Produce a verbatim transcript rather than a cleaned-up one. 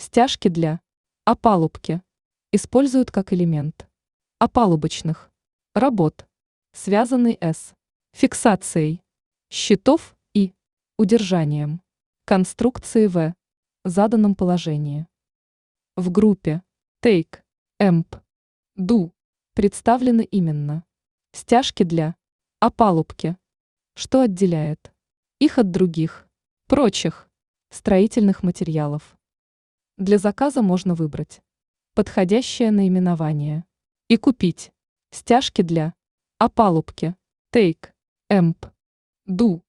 Стяжки для опалубки используют как элемент опалубочных работ, связанный с фиксацией щитов и удержанием конструкции в заданном положении. В группе Take, Emp, Do представлены именно стяжки для опалубки, что отделяет их от других, прочих строительных материалов. Для заказа можно выбрать подходящее наименование и купить стяжки для опалубки Take, Emp, Do.